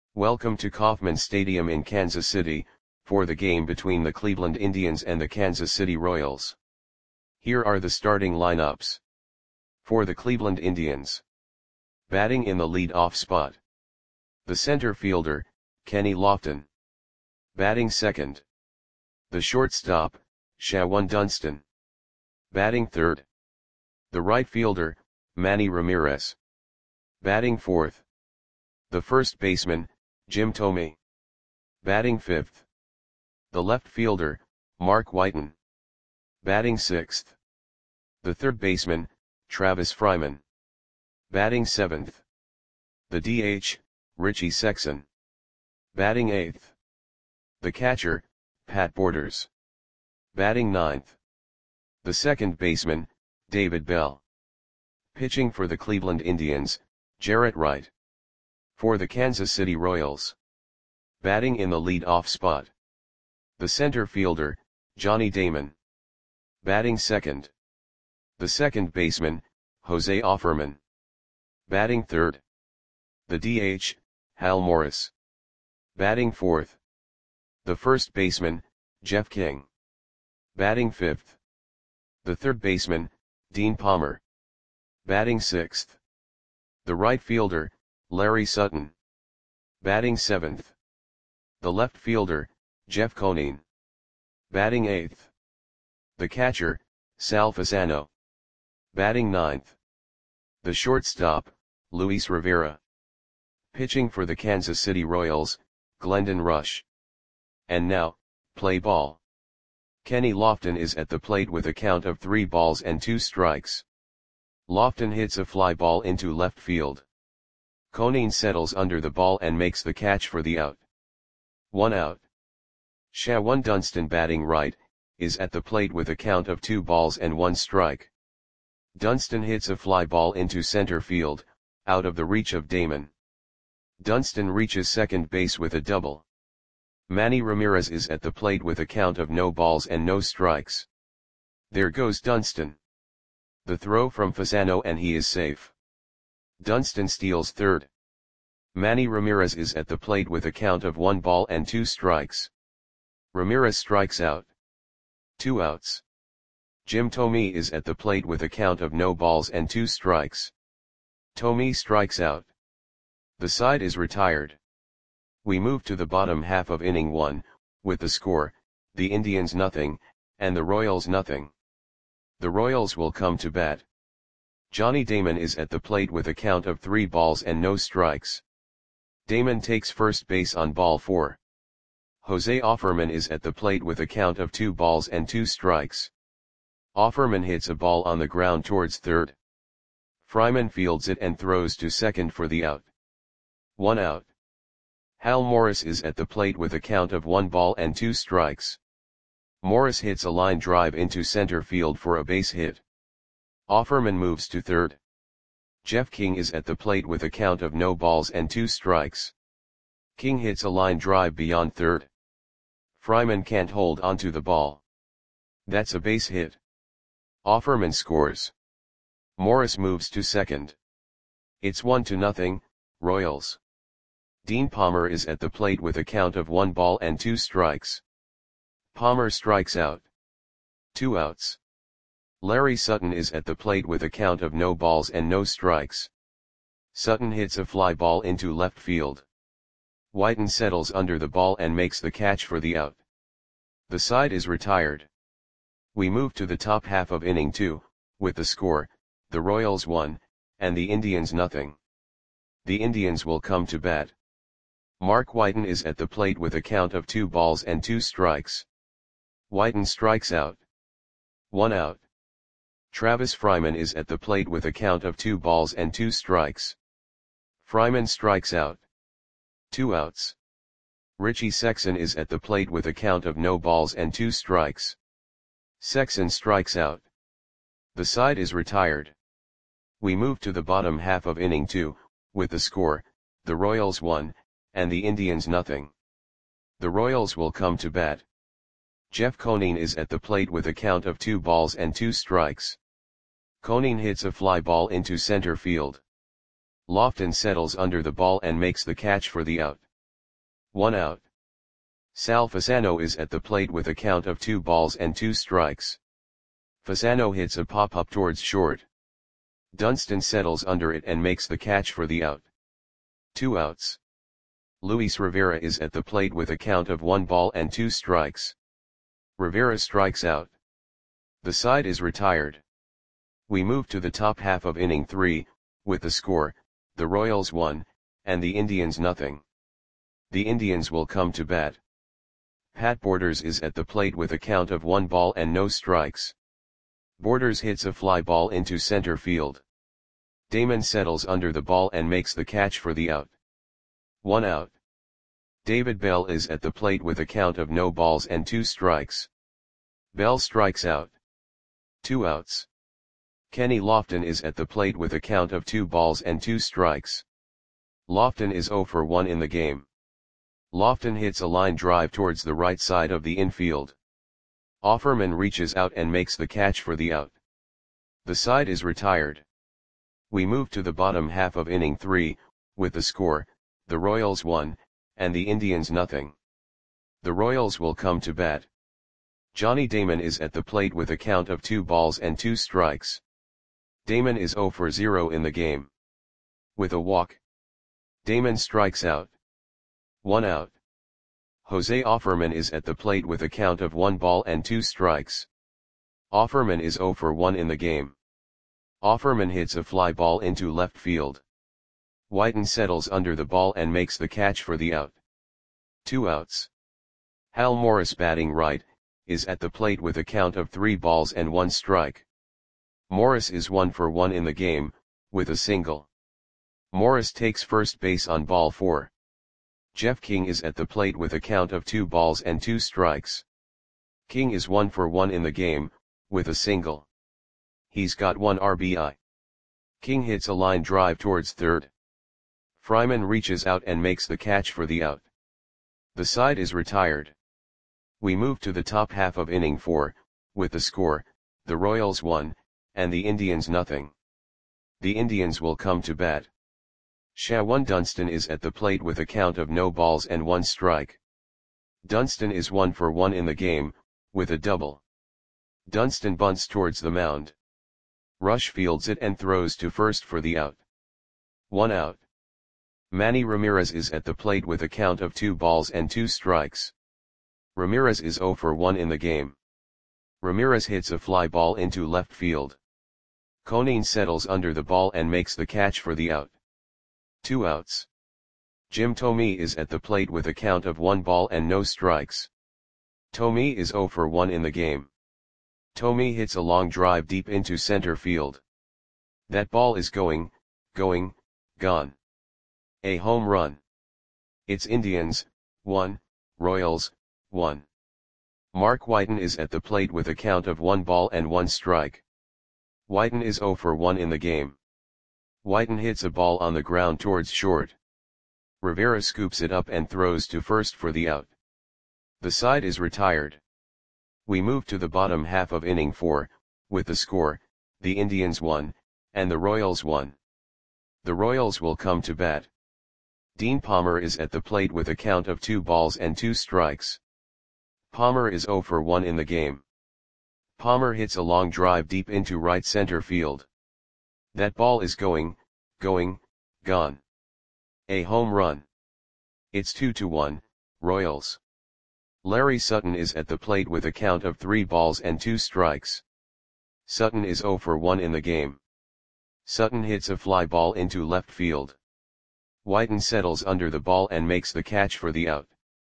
Welcome to Kauffman Stadium in Kansas City, for the game between the Cleveland Indians and the Kansas City Royals. Here are the starting lineups. For the Cleveland Indians. Batting in the lead-off spot. The center fielder, Kenny Lofton. Batting second. The shortstop, Shawon Dunston. Batting third. The right fielder, Manny Ramirez. Batting fourth. The first baseman, Jim Thome. Batting fifth. The left fielder, Mark Whiten. Batting sixth. The third baseman, Travis Fryman. Batting seventh. The DH, Richie Sexson. Batting eighth. The catcher, Pat Borders. Batting ninth. The second baseman, David Bell. Pitching for the Cleveland Indians, Jarrett Wright. For the Kansas City Royals. Batting in the lead-off spot. The center fielder, Johnny Damon. Batting second. The second baseman, Jose Offerman. Batting third. The DH, Hal Morris. Batting fourth. The first baseman, Jeff King. Batting fifth. The third baseman, Dean Palmer. Batting sixth. The right fielder, Larry Sutton. Batting seventh. The left fielder, Jeff Conine. Batting eighth. The catcher, Sal Fasano. Batting ninth. The shortstop, Luis Rivera. Pitching for the Kansas City Royals, Glendon Rush. And now, play ball. Kenny Lofton is at the plate with a count of 3 balls and 2 strikes. Lofton hits a fly ball into left field. Conine settles under the ball and makes the catch for the out. 1 out. Shawon Dunston, batting right, is at the plate with a count of 2 balls and 1 strike. Dunston hits a fly ball into center field, out of the reach of Damon. Dunston reaches second base with a double. Manny Ramirez is at the plate with a count of no balls and no strikes. There goes Dunston. The throw from Fasano and he is safe. Dunston steals third. Manny Ramirez is at the plate with a count of 1 ball and 2 strikes. Ramirez strikes out. 2 outs. Jim Thome is at the plate with a count of no balls and 2 strikes. Thome strikes out. The side is retired. We move to the bottom half of inning 1, with the score, the Indians nothing, and the Royals nothing. The Royals will come to bat. Johnny Damon is at the plate with a count of 3 balls and no strikes. Damon takes first base on ball 4. Jose Offerman is at the plate with a count of 2 balls and 2 strikes. Offerman hits a ball on the ground towards third. Fryman fields it and throws to second for the out. 1 out. Hal Morris is at the plate with a count of 1 ball and 2 strikes. Morris hits a line drive into center field for a base hit. Offerman moves to third. Jeff King is at the plate with a count of no balls and 2 strikes. King hits a line drive beyond third. Fryman can't hold onto the ball. That's a base hit. Offerman scores. Morris moves to second. It's 1-0, Royals. Dean Palmer is at the plate with a count of 1 ball and 2 strikes. Palmer strikes out. 2 outs. Larry Sutton is at the plate with a count of no balls and no strikes. Sutton hits a fly ball into left field. Whiten settles under the ball and makes the catch for the out. The side is retired. We move to the top half of inning 2, with the score, the Royals 1, and the Indians nothing. The Indians will come to bat. Mark Whiten is at the plate with a count of 2 balls and 2 strikes. Whiten strikes out. 1 out. Travis Fryman is at the plate with a count of 2 balls and 2 strikes. Fryman strikes out. 2 outs. Richie Sexson is at the plate with a count of no balls and 2 strikes. Sexson strikes out. The side is retired. We move to the bottom half of inning 2, with the score, the Royals 1, and the Indians nothing. The Royals will come to bat. Jeff Conine is at the plate with a count of 2 balls and 2 strikes. Conine hits a fly ball into center field. Lofton settles under the ball and makes the catch for the out. 1 out. Sal Fasano is at the plate with a count of 2 balls and 2 strikes. Fasano hits a pop-up towards short. Dunston settles under it and makes the catch for the out. 2 outs. Luis Rivera is at the plate with a count of 1 ball and 2 strikes. Rivera strikes out. The side is retired. We move to the top half of inning 3, with the score, the Royals 1, and the Indians nothing. The Indians will come to bat. Pat Borders is at the plate with a count of 1 ball and no strikes. Borders hits a fly ball into center field. Damon settles under the ball and makes the catch for the out. 1 out. David Bell is at the plate with a count of no balls and 2 strikes. Bell strikes out. 2 outs. Kenny Lofton is at the plate with a count of 2 balls and 2 strikes. Lofton is 0 for 1 in the game. Lofton hits a line drive towards the right side of the infield. Offerman reaches out and makes the catch for the out. The side is retired. We move to the bottom half of inning 3, with the score, the Royals 1, and the Indians nothing. The Royals will come to bat. Johnny Damon is at the plate with a count of 2 balls and 2 strikes. Damon is 0 for 0 in the game. With a walk, Damon strikes out. 1 out. Jose Offerman is at the plate with a count of 1 ball and 2 strikes. Offerman is 0 for 1 in the game. Offerman hits a fly ball into left field. Whiten settles under the ball and makes the catch for the out. 2 outs. Hal Morris, batting right, is at the plate with a count of 3 balls and 1 strike. Morris is 1 for 1 in the game, with a single. Morris takes first base on ball 4. Jeff King is at the plate with a count of 2 balls and 2 strikes. King is 1 for 1 in the game, with a single. He's got 1 RBI. King hits a line drive towards third. Fryman reaches out and makes the catch for the out. The side is retired. We move to the top half of inning 4, with the score, the Royals 1, and the Indians nothing. The Indians will come to bat. Shawan Dunston is at the plate with a count of no balls and 1 strike. Dunston is 1 for 1 in the game, with a double. Dunston bunts towards the mound. Rush fields it and throws to first for the out. 1 out. Manny Ramirez is at the plate with a count of 2 balls and 2 strikes. Ramirez is 0 for 1 in the game. Ramirez hits a fly ball into left field. Conine settles under the ball and makes the catch for the out. 2 outs. Jim Thome is at the plate with a count of 1 ball and no strikes. Thome is 0 for 1 in the game. Thome hits a long drive deep into center field. That ball is going, gone. A home run. It's Indians, 1, Royals, 1. Mark Whiten is at the plate with a count of 1 ball and 1 strike. Whiten is 0 for 1 in the game. Whiten hits a ball on the ground towards short. Rivera scoops it up and throws to first for the out. The side is retired. We move to the bottom half of inning 4, with the score, the Indians 1, and the Royals 1. The Royals will come to bat. Dean Palmer is at the plate with a count of 2 balls and 2 strikes. Palmer is 0 for 1 in the game. Palmer hits a long drive deep into right center field. That ball is going, gone. A home run. It's 2-1, Royals. Larry Sutton is at the plate with a count of 3 balls and 2 strikes. Sutton is 0 for 1 in the game. Sutton hits a fly ball into left field. Whiten settles under the ball and makes the catch for the out.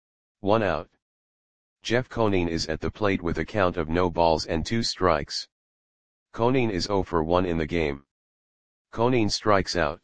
1 out. Jeff Conine is at the plate with a count of no balls and 2 strikes. Conine is 0 for 1 in the game. Conine strikes out.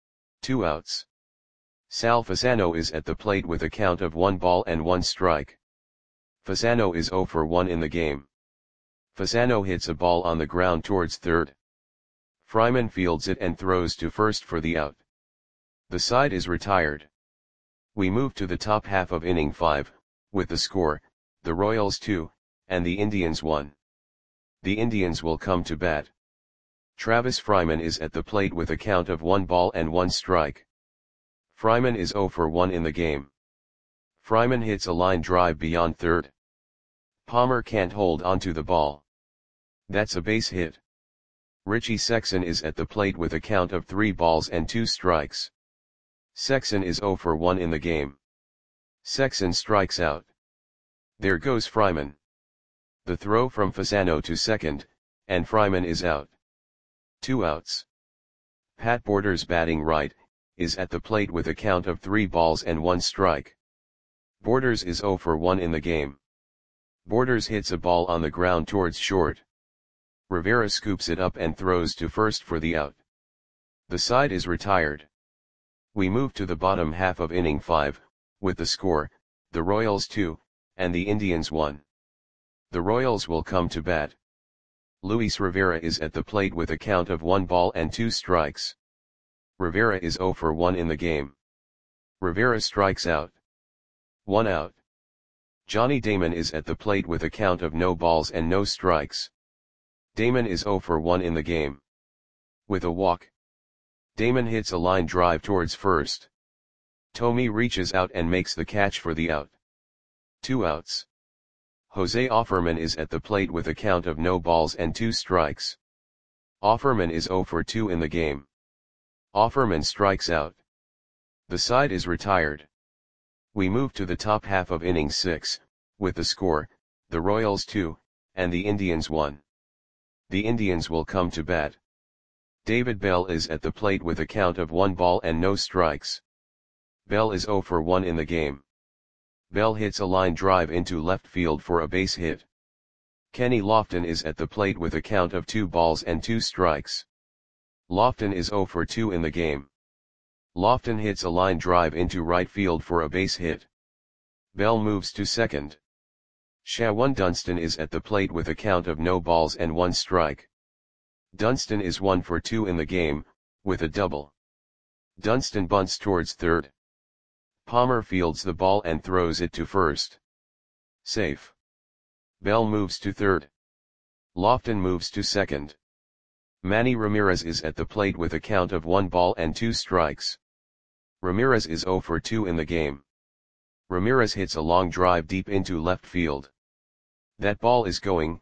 2 outs. Sal Fasano is at the plate with a count of 1 ball and 1 strike. Fasano is 0 for 1 in the game. Fasano hits a ball on the ground towards third. Fryman fields it and throws to first for the out. The side is retired. We move to the top half of inning 5, with the score, the Royals 2, and the Indians 1. The Indians will come to bat. Travis Fryman is at the plate with a count of 1 ball and 1 strike. Fryman is 0 for 1 in the game. Fryman hits a line drive beyond third. Palmer can't hold onto the ball. That's a base hit. Richie Sexson is at the plate with a count of 3 balls and 2 strikes. Sexson is 0 for 1 in the game. Sexson strikes out. There goes Fryman. The throw from Fasano to second, and Fryman is out. 2 outs. Pat Borders, batting right, is at the plate with a count of 3 balls and 1 strike. Borders is 0 for 1 in the game. Borders hits a ball on the ground towards short. Rivera scoops it up and throws to first for the out. The side is retired. We move to the bottom half of inning 5, with the score, the Royals 2, and the Indians 1. The Royals will come to bat. Luis Rivera is at the plate with a count of 1 ball and 2 strikes. Rivera is 0 for 1 in the game. Rivera strikes out. 1 out. Johnny Damon is at the plate with a count of no balls and no strikes. Damon is 0 for 1 in the game. With a walk. Damon hits a line drive towards first. Tommy reaches out and makes the catch for the out. 2 outs. Jose Offerman is at the plate with a count of no balls and 2 strikes. Offerman is 0 for 2 in the game. Offerman strikes out. The side is retired. We move to the top half of inning 6, with the score, the Royals 2, and the Indians 1. The Indians will come to bat. David Bell is at the plate with a count of 1 ball and no strikes. Bell is 0 for 1 in the game. Bell hits a line drive into left field for a base hit. Kenny Lofton is at the plate with a count of 2 balls and 2 strikes. Lofton is 0 for 2 in the game. Lofton hits a line drive into right field for a base hit. Bell moves to second. Shawan Dunston is at the plate with a count of no balls and 1 strike. Dunston is 1 for 2 in the game, with a double. Dunston bunts towards third. Palmer fields the ball and throws it to first. Safe. Bell moves to third. Lofton moves to second. Manny Ramirez is at the plate with a count of 1 ball and 2 strikes. Ramirez is 0 for 2 in the game. Ramirez hits a long drive deep into left field. That ball is gone.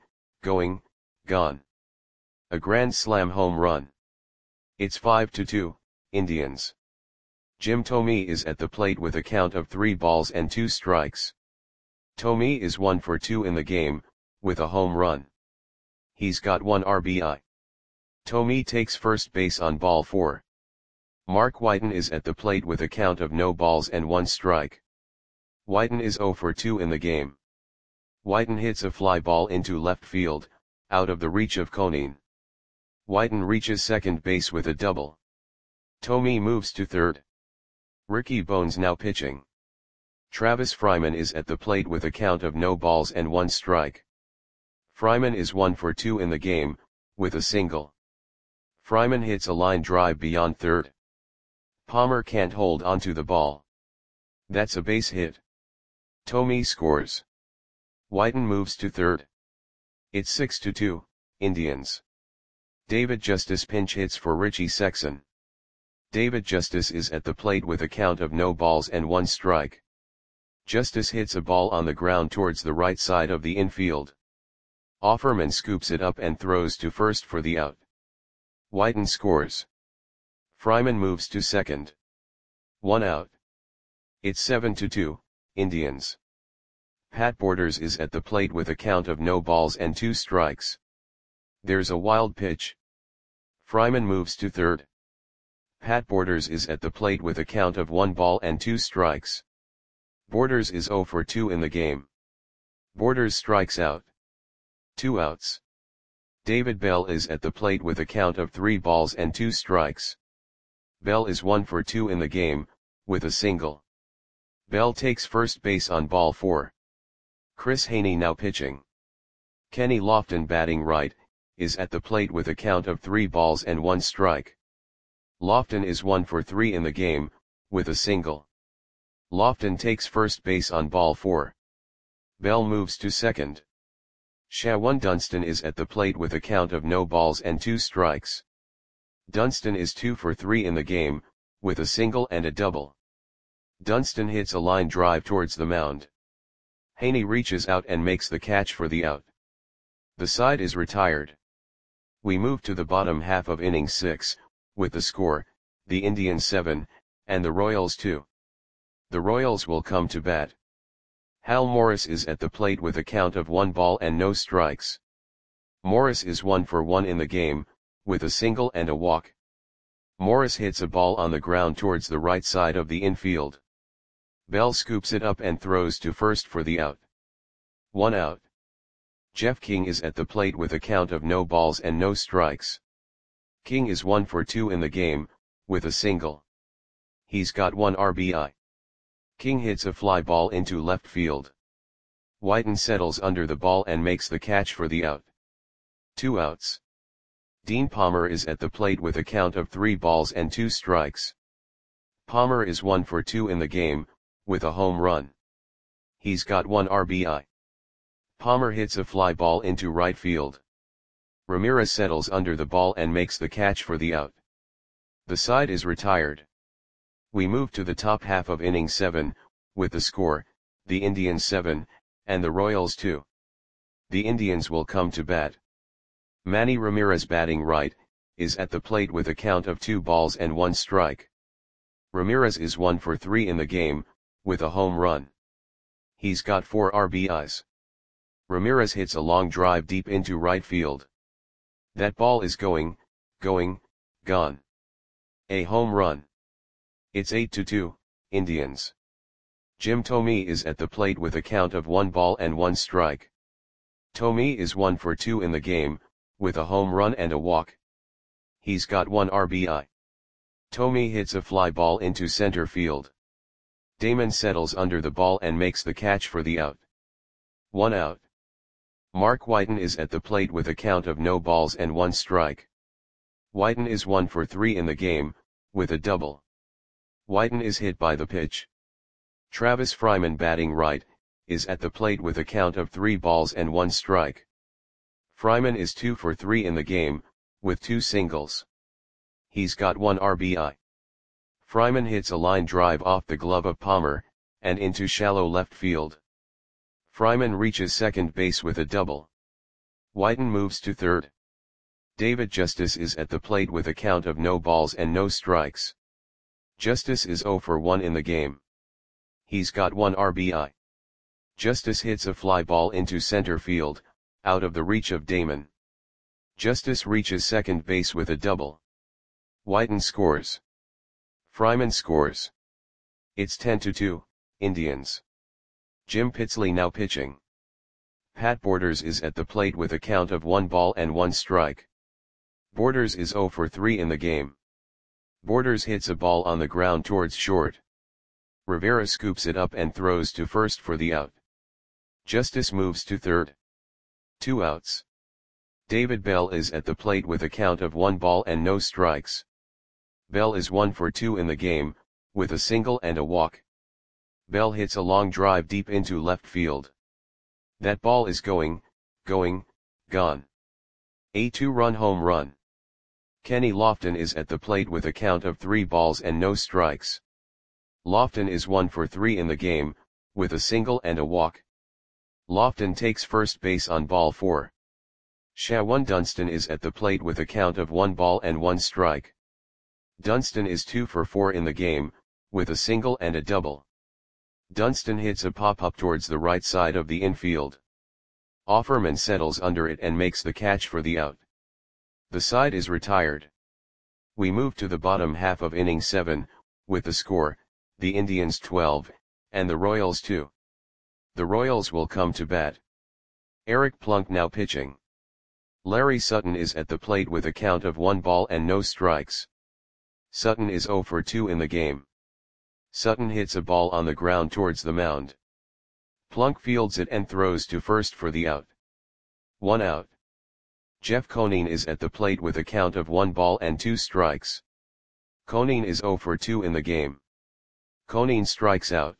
A grand slam home run. It's 5-2, Indians. Jim Thome is at the plate with a count of 3 balls and 2 strikes. Thome is 1 for 2 in the game, with a home run. He's got 1 RBI. Thome takes first base on ball 4. Mark Whiten is at the plate with a count of no balls and 1 strike. Whiten is 0 for 2 in the game. Whiten hits a fly ball into left field, out of the reach of Conine. Whiten reaches second base with a double. Thome moves to third. Ricky Bones now pitching. Travis Fryman is at the plate with a count of no balls and 1 strike. Fryman is 1 for 2 in the game, with a single. Fryman hits a line drive beyond third. Palmer can't hold onto the ball. That's a base hit. Thome scores. Whiten moves to third. It's 6-2, Indians. David Justice pinch hits for Richie Sexson. David Justice is at the plate with a count of no balls and 1 strike. Justice hits a ball on the ground towards the right side of the infield. Offerman scoops it up and throws to first for the out. Whiten scores. Fryman moves to second. 1 out. It's 7-2, Indians. Pat Borders is at the plate with a count of no balls and 2 strikes. There's a wild pitch. Fryman moves to third. Pat Borders is at the plate with a count of 1 ball and 2 strikes. Borders is 0 for 2 in the game. Borders strikes out. 2 outs. David Bell is at the plate with a count of 3 balls and 2 strikes. Bell is 1 for 2 in the game, with a single. Bell takes first base on ball 4. Chris Haney now pitching. Kenny Lofton, batting right, is at the plate with a count of 3 balls and 1 strike. Lofton is 1 for 3 in the game, with a single. Lofton takes first base on ball 4. Bell moves to second. Shawan Dunston is at the plate with a count of no balls and 2 strikes. Dunston is 2 for 3 in the game, with a single and a double. Dunston hits a line drive towards the mound. Haney reaches out and makes the catch for the out. The side is retired. We move to the bottom half of inning 6, with the score, the Indians 7, and the Royals 2. The Royals will come to bat. Hal Morris is at the plate with a count of 1 ball and no strikes. Morris is 1 for 1 in the game, with a single and a walk. Morris hits a ball on the ground towards the right side of the infield. Bell scoops it up and throws to first for the out. 1 out. Jeff King is at the plate with a count of no balls and no strikes. King is 1 for 2 in the game, with a single. He's got 1 RBI. King hits a fly ball into left field. Whiten settles under the ball and makes the catch for the out. 2 outs. Dean Palmer is at the plate with a count of 3 balls and 2 strikes. Palmer is 1 for 2 in the game, with a home run. He's got 1 RBI. Palmer hits a fly ball into right field. Ramirez settles under the ball and makes the catch for the out. The side is retired. We move to the top half of inning 7, with the score, the Indians 7, and the Royals 2. The Indians will come to bat. Manny Ramirez, batting right, is at the plate with a count of 2 balls and 1 strike. Ramirez is 1 for 3 in the game, with a home run. He's got 4 RBIs. Ramirez hits a long drive deep into right field. That ball is going, gone. A home run. It's 8-2, Indians. Jim Thome is at the plate with a count of 1 ball and 1 strike. Thome is 1 for 2 in the game, with a home run and a walk. He's got 1 RBI. Thome hits a fly ball into center field. Damon settles under the ball and makes the catch for the out. 1 out. Mark Whiten is at the plate with a count of no balls and 1 strike. Whiten is 1 for 3 in the game, with a double. Whiten is hit by the pitch. Travis Fryman, batting right, is at the plate with a count of 3 balls and 1 strike. Fryman is 2 for 3 in the game, with 2 singles. He's got 1 RBI. Fryman hits a line drive off the glove of Palmer, and into shallow left field. Fryman reaches second base with a double. Whiten moves to third. David Justice is at the plate with a count of no balls and no strikes. Justice is 0 for 1 in the game. He's got 1 RBI. Justice hits a fly ball into center field, out of the reach of Damon. Justice reaches second base with a double. Whiten scores. Fryman scores. It's 10-2, Indians. Jim Pitsley now pitching. Pat Borders is at the plate with a count of 1 ball and 1 strike. Borders is 0 for 3 in the game. Borders hits a ball on the ground towards short. Rivera scoops it up and throws to first for the out. Justice moves to third. 2 outs. David Bell is at the plate with a count of 1 ball and no strikes. Bell is 1 for 2 in the game, with a single and a walk. Bell hits a long drive deep into left field. That ball is going, gone. A 2-run home run. Kenny Lofton is at the plate with a count of 3 balls and no strikes. Lofton is 1 for 3 in the game, with a single and a walk. Lofton takes first base on ball 4. Shawan Dunston is at the plate with a count of 1 ball and 1 strike. Dunston is 2 for 4 in the game, with a single and a double. Dunston hits a pop-up towards the right side of the infield. Offerman settles under it and makes the catch for the out. The side is retired. We move to the bottom half of inning 7, with the score, the Indians 12, and the Royals 2. The Royals will come to bat. Eric Plunk now pitching. Larry Sutton is at the plate with a count of 1 ball and no strikes. Sutton is 0 for 2 in the game. Sutton hits a ball on the ground towards the mound. Plunk fields it and throws to first for the out. 1 out. Jeff Conine is at the plate with a count of 1 ball and 2 strikes. Conine is 0 for 2 in the game. Conine strikes out.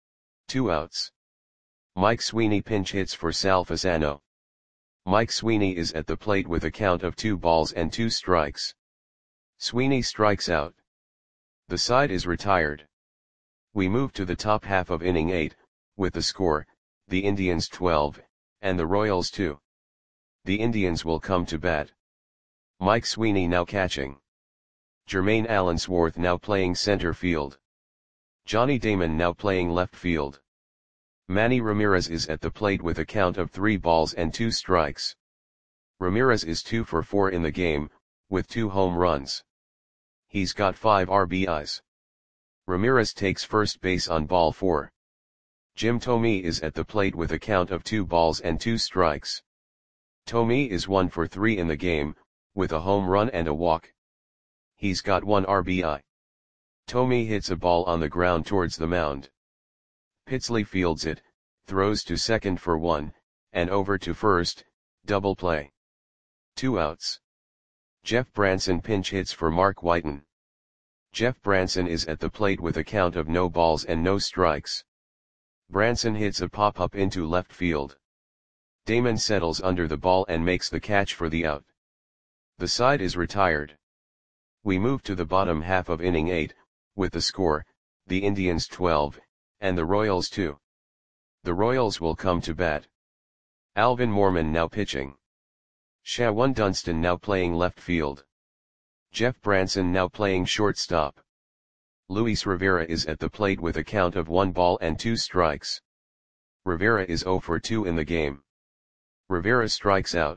2 outs. Mike Sweeney pinch hits for Sal Fasano. Mike Sweeney is at the plate with a count of 2 balls and 2 strikes. Sweeney strikes out. The side is retired. We move to the top half of inning 8, with the score, the Indians 12, and the Royals 2. The Indians will come to bat. Mike Sweeney now catching. Jermaine Allensworth now playing center field. Johnny Damon now playing left field. Manny Ramirez is at the plate with a count of 3 balls and 2 strikes. Ramirez is 2 for 4 in the game, with 2 home runs. He's got 5 RBIs. Ramirez takes first base on ball 4. Jim Thome is at the plate with a count of 2 balls and 2 strikes. Thome is 1 for 3 in the game, with a home run and a walk. He's got 1 RBI. Thome hits a ball on the ground towards the mound. Pitsley fields it, throws to second for 1, and over to first, double play. 2 outs. Jeff Branson pinch hits for Mark Whiten. Jeff Branson is at the plate with a count of no balls and no strikes. Branson hits a pop-up into left field. Damon settles under the ball and makes the catch for the out. The side is retired. We move to the bottom half of inning 8, with the score, the Indians 12, and the Royals 2. The Royals will come to bat. Alvin Mormon now pitching. Shawan Dunston now playing left field. Jeff Branson now playing shortstop. Luis Rivera is at the plate with a count of 1 ball and 2 strikes. Rivera is 0 for 2 in the game. Rivera strikes out.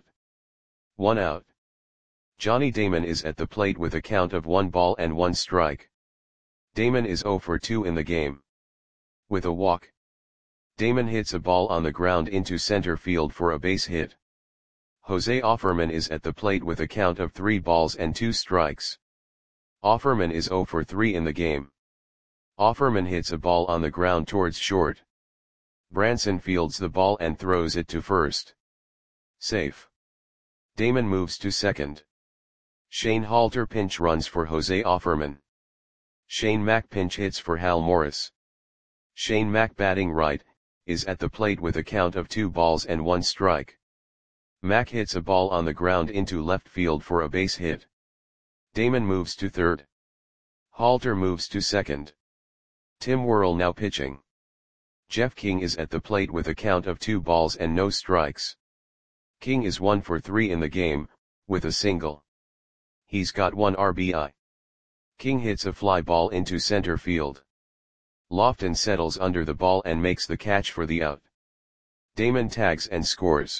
1 out. Johnny Damon is at the plate with a count of 1 ball and 1 strike. Damon is 0 for 2 in the game. With a walk. Damon hits a ball on the ground into center field for a base hit. Jose Offerman is at the plate with a count of 3 balls and 2 strikes. Offerman is 0 for 3 in the game. Offerman hits a ball on the ground towards short. Branson fields the ball and throws it to first. Safe. Damon moves to second. Shane Halter pinch runs for Jose Offerman. Shane Mack pinch hits for Hal Morris. Shane Mack batting right, is at the plate with a count of 2 balls and 1 strike. Mack hits a ball on the ground into left field for a base hit. Damon moves to third. Halter moves to second. Tim Worrell now pitching. Jeff King is at the plate with a count of 2 balls and no strikes. King is 1 for 3 in the game, with a single. He's got 1 RBI. King hits a fly ball into center field. Lofton settles under the ball and makes the catch for the out. Damon tags and scores.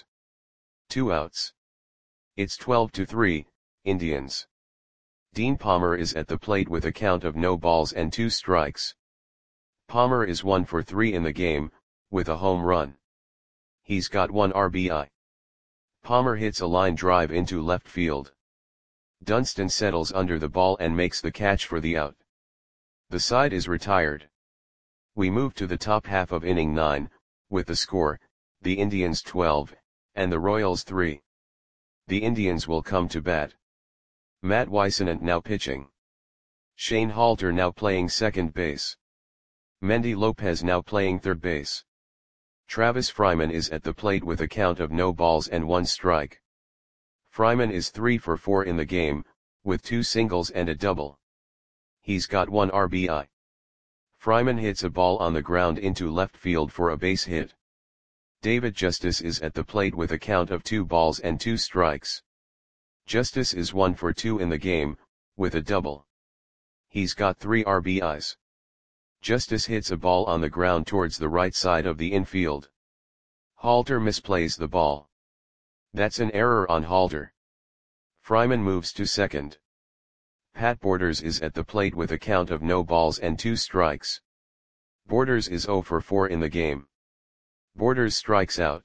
2 outs. It's 12-3, Indians. Dean Palmer is at the plate with a count of no balls and 2 strikes. Palmer is 1 for 3 in the game, with a home run. He's got 1 RBI. Palmer hits a line drive into left field. Dunston settles under the ball and makes the catch for the out. The side is retired. We move to the top half of inning 9, with the score, the Indians 12, and the Royals 3. The Indians will come to bat. Matt Whisenant now pitching. Shane Halter now playing second base. Mendy Lopez now playing third base. Travis Fryman is at the plate with a count of no balls and 1 strike. Fryman is 3 for 4 in the game, with 2 singles and a double. He's got 1 RBI. Fryman hits a ball on the ground into left field for a base hit. David Justice is at the plate with a count of 2 balls and 2 strikes. Justice is 1 for 2 in the game, with a double. He's got 3 RBIs. Justice hits a ball on the ground towards the right side of the infield. Halter misplays the ball. That's an error on Halter. Fryman moves to second. Pat Borders is at the plate with a count of no balls and 2 strikes. Borders is 0 for 4 in the game. Borders strikes out.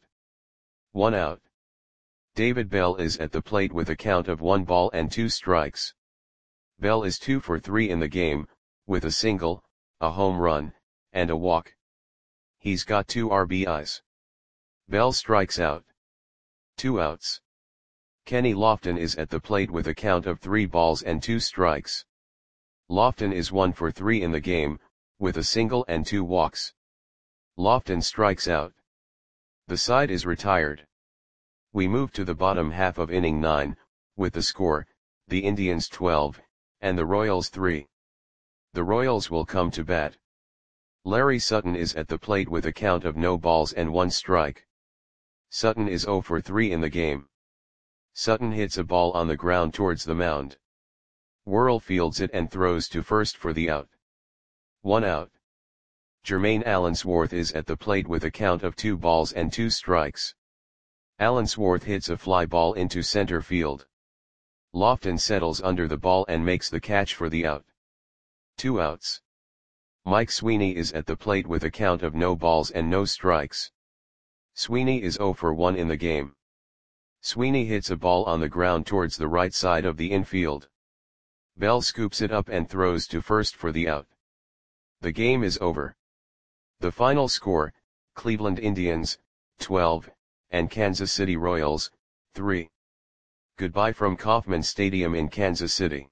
1 out. David Bell is at the plate with a count of 1 ball and 2 strikes. Bell is 2 for 3 in the game, with a single, a home run, and a walk. He's got 2 RBIs. Bell strikes out. 2 outs. Kenny Lofton is at the plate with a count of 3 balls and 2 strikes. Lofton is 1 for 3 in the game, with a single and 2 walks. Lofton strikes out. The side is retired. We move to the bottom half of inning 9, with the score, the Indians 12, and the Royals 3. The Royals will come to bat. Larry Sutton is at the plate with a count of no balls and 1 strike. Sutton is 0 for 3 in the game. Sutton hits a ball on the ground towards the mound. Worrell fields it and throws to first for the out. 1 out. Jermaine Allensworth is at the plate with a count of 2 balls and 2 strikes. Allensworth hits a fly ball into center field. Lofton settles under the ball and makes the catch for the out. 2 outs. Mike Sweeney is at the plate with a count of no balls and no strikes. Sweeney is 0 for 1 in the game. Sweeney hits a ball on the ground towards the right side of the infield. Bell scoops it up and throws to first for the out. The game is over. The final score, Cleveland Indians, 12, and Kansas City Royals, 3. Goodbye from Kauffman Stadium in Kansas City.